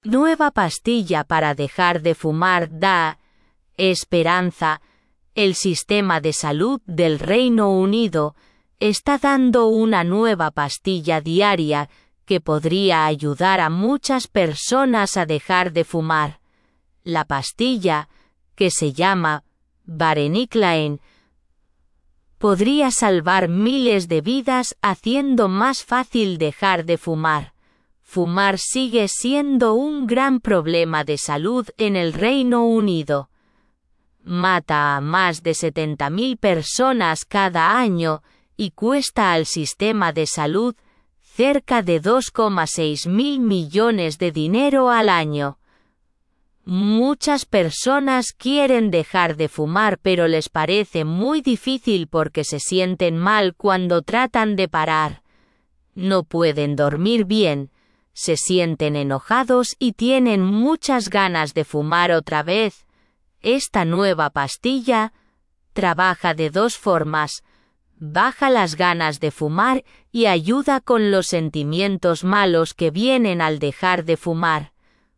Nueva pastilla para dejar de fumar da esperanza. El sistema de salud del Reino Unido está dando una nueva pastilla diaria que podría ayudar a muchas personas a dejar de fumar. La pastilla, que se llama Varenicline, podría salvar miles de vidas haciendo más fácil dejar de fumar. Fumar sigue siendo un gran problema de salud en el Reino Unido. Mata a más de 70.000 personas cada año y cuesta al sistema de salud cerca de 2,6 mil millones de dinero al año. Muchas personas quieren dejar de fumar, pero les parece muy difícil porque se sienten mal cuando tratan de parar. No pueden dormir bien, se sienten enojados y tienen muchas ganas de fumar otra vez. Esta nueva pastilla trabaja de dos formas: baja las ganas de fumar y ayuda con los sentimientos malos que vienen al dejar de fumar.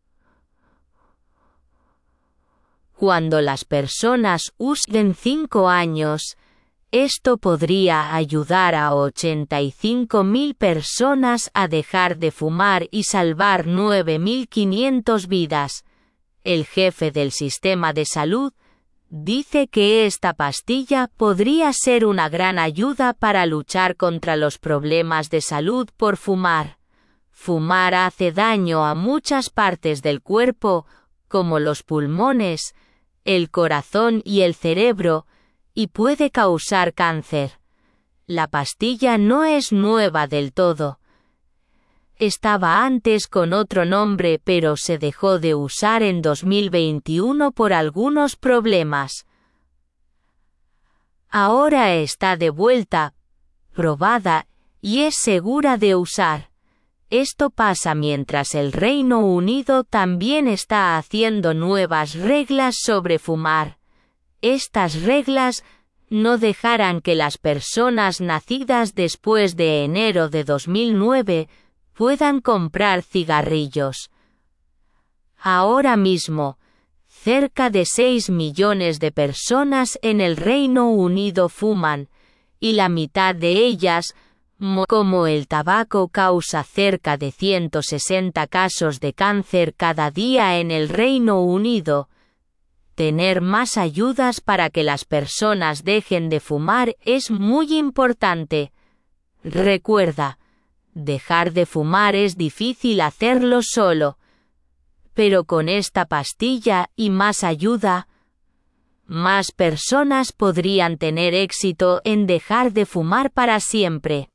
Cuando las personas usen 5 años, esto podría ayudar a 85.000 personas a dejar de fumar y salvar 9.500 vidas. El jefe del sistema de salud dice que esta pastilla podría ser una gran ayuda para luchar contra los problemas de salud por fumar. Fumar hace daño a muchas partes del cuerpo, como los pulmones, el corazón y el cerebro, y puede causar cáncer. La pastilla no es nueva del todo. Estaba antes con otro nombre, pero se dejó de usar en 2021 por algunos problemas. Ahora está de vuelta, probada, y es segura de usar. Esto pasa mientras el Reino Unido también está haciendo nuevas reglas sobre fumar. Estas reglas no dejarán que las personas nacidas después de enero de 2009 puedan comprar cigarrillos. Ahora mismo, cerca de 6 millones de personas en el Reino Unido fuman, y la mitad de ellas, como el tabaco, causa cerca de 160 casos de cáncer cada día en el Reino Unido. Tener más ayudas para que las personas dejen de fumar es muy importante. Recuerda, dejar de fumar es difícil hacerlo solo. Pero con esta pastilla y más ayuda, más personas podrían tener éxito en dejar de fumar para siempre.